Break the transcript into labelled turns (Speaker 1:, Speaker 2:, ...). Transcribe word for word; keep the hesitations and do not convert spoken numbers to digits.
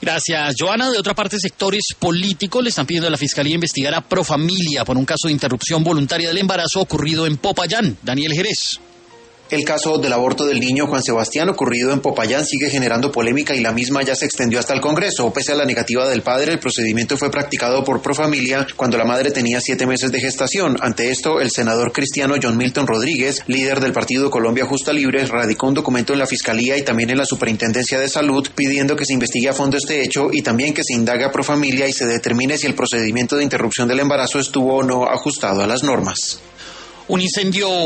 Speaker 1: Gracias, Joana. De otra parte, sectores políticos le están pidiendo a la Fiscalía investigar a Profamilia por un caso de interrupción voluntaria del embarazo ocurrido en Popayán. Daniel Jerez.
Speaker 2: El caso del aborto del niño Juan Sebastián ocurrido en Popayán sigue generando polémica y la misma ya se extendió hasta el Congreso. Pese a la negativa del padre, el procedimiento fue practicado por Profamilia cuando la madre tenía siete meses de gestación. Ante esto, el senador cristiano John Milton Rodríguez, líder del partido Colombia Justa Libre, radicó un documento en la Fiscalía y también en la Superintendencia de Salud pidiendo que se investigue a fondo este hecho y también que se indague a Profamilia y se determine si el procedimiento de interrupción del embarazo estuvo o no ajustado a las normas.
Speaker 1: Un incendio